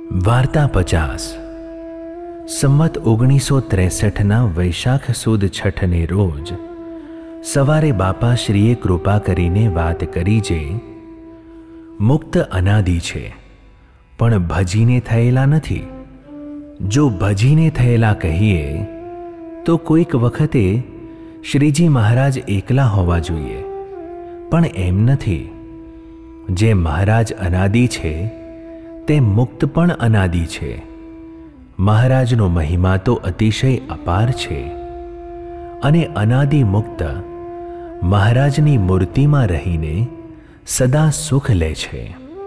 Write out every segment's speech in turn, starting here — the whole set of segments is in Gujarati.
વાર્તા 50 સંમત 1963ના વૈશાખ સુદ છઠને રોજ સવારે બાપાશ્રીએ કૃપા કરીને વાત કરી જે મુક્ત અનાદિ છે પણ ભજીને થયેલા નથી. જો ભજીને થયેલા કહીએ તો કોઈક વખતે શ્રીજી મહારાજ એકલા હોવા જોઈએ, પણ એમ નથી. જે મહારાજ અનાદિ છે તે મુક્ત પણ અનાદિ છે. મહારાજનો મહિમા તો અતિશય અપાર છે અને અનાદિ મુક્ત મહારાજની મૂર્તિમાં રહીને સદા સુખ લે છે.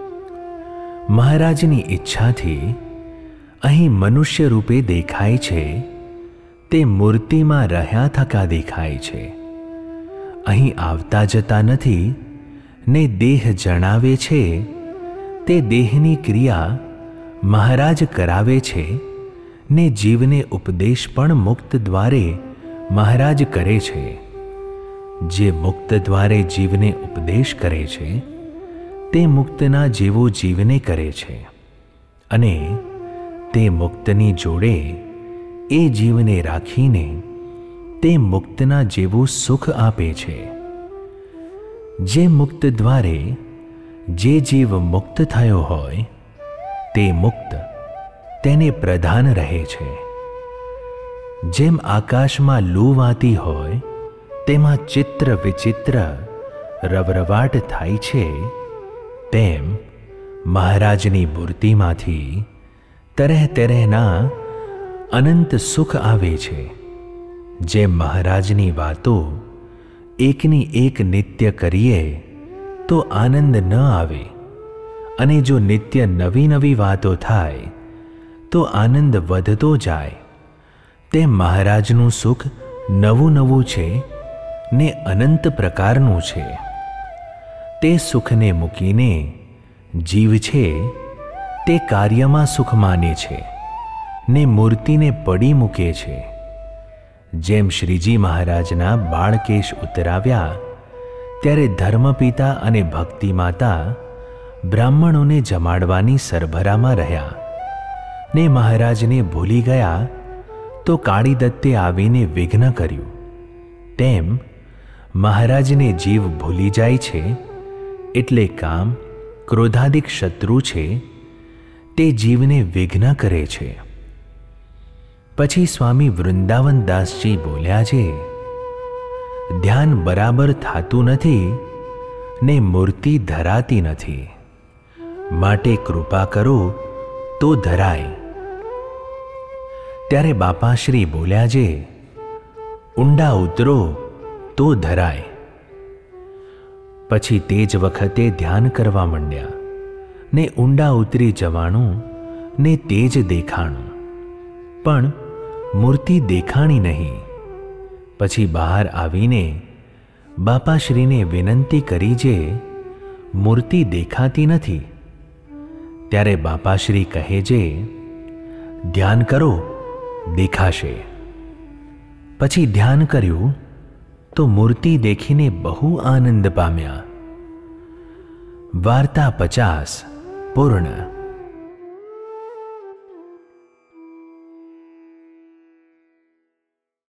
મહારાજની ઈચ્છાથી અહીં મનુષ્ય રૂપે દેખાય છે તે મૂર્તિમાં રહ્યા થકા દેખાય છે. અહીં આવતા જતા નથી ને દેહ જણાવે છે તે દેહની ક્રિયા મહારાજ કરાવે છે ને જીવને ઉપદેશ પણ મુક્ત દ્વારે મહારાજ કરે છે. જે મુક્ત દ્વારે જીવને ઉપદેશ કરે છે તે મુક્તના જેવો જીવને કરે છે અને તે મુક્તની જોડે એ જીવને રાખીને તે મુક્તના જેવું સુખ આપે છે. જે મુક્ત દ્વારે જે જીવ મુક્ત થયો હોય તે મુક્ત તેને પ્રધાન રહે છે. જેમ આકાશમાં લૂ વાતી હોય તેમાં ચિત્ર વિચિત્ર રવરવાટ થાય છે, તેમ મહારાજની મૂર્તિમાંથી તરહ તરહના અનંત સુખ આવે છે. જેમ મહારાજની વાતો એકની એક નિત્ય કરીએ તો આનંદ ન આવે, અને જો નિત્ય નવી નવી વાતો થાય તો આનંદ વધતો જાય. તેમ મહારાજનું સુખ નવું નવું છે ને અનંત પ્રકારનું છે. તે સુખને મૂકીને જીવ છે તે કાર્યમાં સુખ માને છે ને મૂર્તિને પડી મૂકે છે. જેમ શ્રીજી મહારાજના બાળકેશ ઉતરાવ્યા ત્યારે ધર્મપિતા અને ભક્તિ માતા બ્રાહ્મણોને જમાડવાની સરભરામાં રહ્યા ને મહારાજને ભૂલી ગયા તો કાળી દત્તે આવીને વિઘ્ન કર્યું. તેમ મહારાજને જીવ ભૂલી જાય છે એટલે કામ ક્રોધાદિક શત્રુ છે તે જીવને વિઘ્ન કરે છે. પછી સ્વામી વૃંદાવનદાસજી બોલ્યા છે, ધ્યાન બરાબર થાતું નથી ને મૂર્તિ ધરાતી નથી, માટે કૃપા કરો તો ધરાય. ત્યારે બાપાશ્રી બોલ્યા છે, ઊંડા ઉતરો તો ધરાય. પછી તે જ વખતે ધ્યાન કરવા માંડ્યા ને ઊંડા ઉતરી જવાનું ને તે જ દેખાણું, પણ મૂર્તિ દેખાણી નહીં. પછી બહાર આવીને બાપાશ્રીને વિનંતી કરી જે મૂર્તિ દેખાતી નથી. ત્યારે બાપાશ્રી કહે જે ધ્યાન કરો દેખાશે. પછી ધ્યાન કર્યું તો મૂર્તિ દેખીને બહુ આનંદ પામ્યા. વાર્તા 50 પૂર્ણ.